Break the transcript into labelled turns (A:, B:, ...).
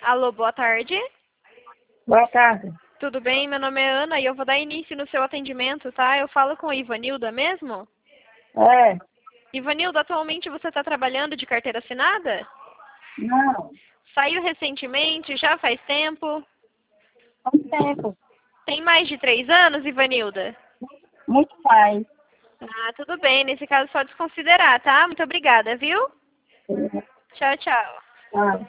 A: Alô, boa tarde.
B: Boa tarde.
A: Tudo bem? Meu nome é Ana e eu vou dar início no seu atendimento, tá? Eu falo com a Ivanilda mesmo?
B: É,
A: Ivanilda, atualmente você está trabalhando de carteira assinada?
B: não,
A: Saiu recentemente? Já faz tempo?
B: muito tempo,
A: Tem mais de 3 anos, Ivanilda?
B: muito faz.
A: Ah, tudo bem. Nesse caso, só desconsiderar, tá? Muito obrigada, viu? Tchau, tchau.
B: Ah.